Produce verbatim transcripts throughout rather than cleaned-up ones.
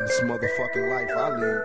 This motherfucking life I lead.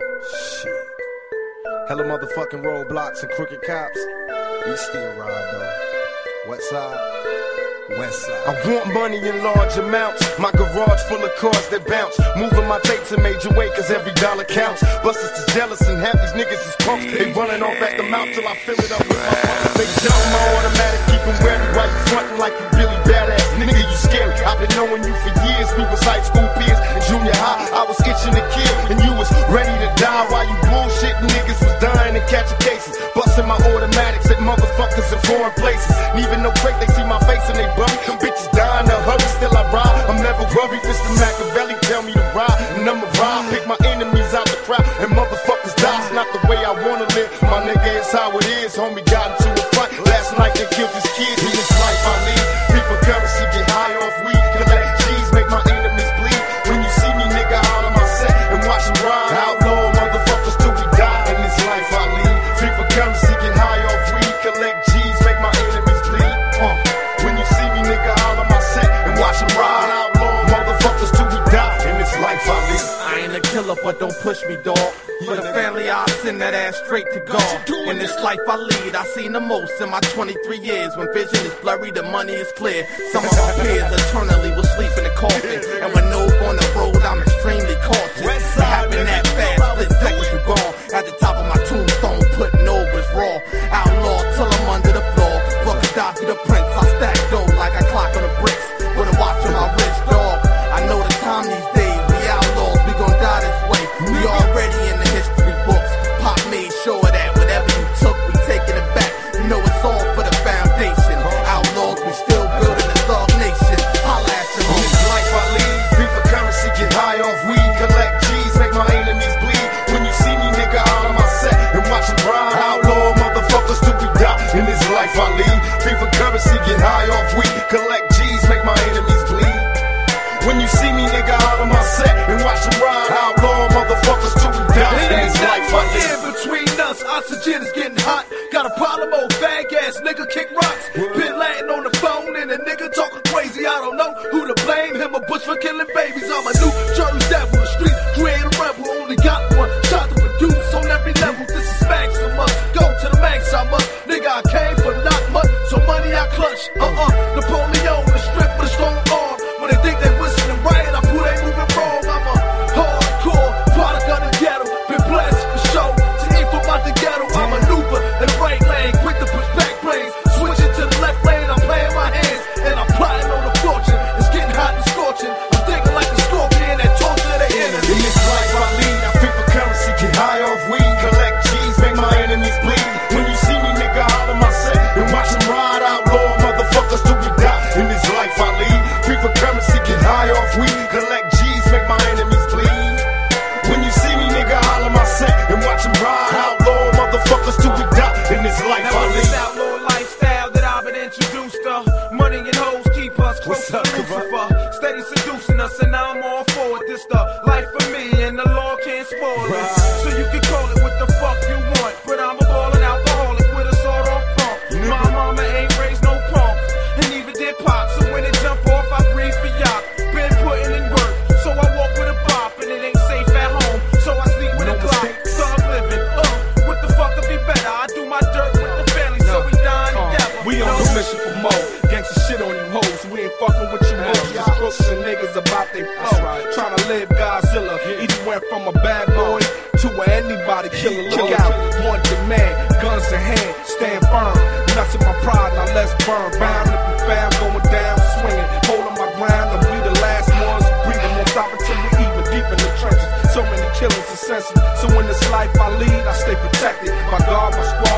Shit. Hella motherfucking roadblocks and crooked cops. We still ride though. West side. West side. I want money in large amounts. My garage full of cars that bounce. Moving my tapes in major way cause every dollar counts. Busters is jealous and half these niggas is punks. They running off at the mouth till I fill it up with my fucking big jump. My automatic keep them wary while you frontin' like you really badass. Nigga, you scary. I've been knowing you for years. We was high school peers. In junior high, I was itching to kill. And you was ready to die while you bullshitting niggas was dying and catching cases. Busting my automatics at motherfuckers in foreign places. Leaving no crate, they see my face and they bummy. Them bitches dying, they'll hurry, still I ride. I'm never worried, Mister Machiavelli tell me to ride. And I'ma ride, pick my enemies out the crowd. And motherfuckers die, it's not the way I wanna live. My nigga, it's how it is, homie got into a fight. Last night they killed this kid, in this life I lead. People currency, get high off weed. Collect G's, make my enemies bleed. When you see me, nigga, out of my set and watch them ride. Outlaw motherfuckers till we die. In this life I lead. Free for currency, get high off weed. Collect G's, make my enemies bleed. Uh. When you see me, nigga, out of my set and watch them ride. Outlaw motherfuckers till we die. In this life I lead. I ain't a killer, but don't push me, dawg. For the family, I'll send that ass straight to God. In this life I lead, I seen the most in my twenty-three years. When vision is blurry, the money is clear. Some of my peers eternally will sleep in the coffin. And when no on the road, I'm extremely cautious. It happened that fast, split seconds you gone. At the top of my tombstone, putting overs raw. Outlaw till I'm under the floor. Fuck a Gaddafi the prince, I stack dough like I clock on the bricks. With a watch on my wrist, dog. I know the time these days, we outlaws, we gon' die this way. We already in the history books. Pop made sure that whatever you took, we taking it back. You know it's all for the foundation. Outlaws, we still building a thug nation. Holla at your In this life I lead, free for currency, get high off weed. Collect G's, make my enemies bleed. When you see me, nigga, out of my set and watch them ride. Outlaw motherfuckers till we die. In this life I lead, free for currency, get high off weed. Collect G's, make my enemies bleed. When you see me, nigga, out of my set and watch them ride. Outlaw motherfuckers till we die. In this life I lead. In between us, oxygen is getting hot. Got a problem, old fag ass nigga kick rocks. Been Latin on the phone and a nigga talking crazy. I don't know who to blame, him or Bush for killing babies. I'm a new Jersey devil, a street creator rebel. Only got one shot to produce on every level. This is maximum. Go to the max, I must. Nigga, I came for not much, so money I clutch. Uh-uh, Napoleon, the strength with a strong arm. When they think they whistling right, I prove they moving wrong. I'm a hardcore product of the ghetto. Been blessed for show. To eat from out the ghetto, I maneuver in the right lane. Quick to push back planes. Switching to the left lane, I'm playing my hands. And I'm plotting on the fortune. It's getting hot and scorching. I'm thinking like a scorpion that torture the enemy. In this life I lead, I free for currency, get high off weed. Collect G's, make my enemies bleed. When you see me, nigga, out of my set and watch them ride. Outlaw motherfuckers till we die. In this life I lead, free for currency, get high off weed. Collect G's, make my enemies bleed. When you see me, nigga, holler my set and watch them ride. Outlaw motherfuckers till we die. In this life Now I it's this lead. outlaw lifestyle that I've been introduced to. Money and hoes keep us close to Lucifer. Steady seducing us and now I'm all for it. This the life for me and the law can't spoil it. So you can call it what the fuck you want, but I'm a ballin' alcoholic with a sawed off pump. My mama ain't raised no punk, and neither did Pop. So when it jump off, I breathe for y'all. Been putting in work, so I walk with a bop, and it ain't safe at home. So I sleep with a clock. Thug living, uh, what the fuck could be better? I do my dirt with the family, so we dying together. We on a mission for more. Gangsta shit on you hoes. We ain't fucking with you hoes. Just crooks and niggas about they flow. Tryna live Godzilla. Either went from a bad boy to a anybody killer. Look out, one demand, guns in hand, stand firm. Nuts in my pride, now let's burn. Bound to be fam, going down, swinging, holding my ground. And we the last ones breathing, won't stop until we even deep in the trenches. So many killers are sensitive. So in this life I lead, I stay protected by God, my squad.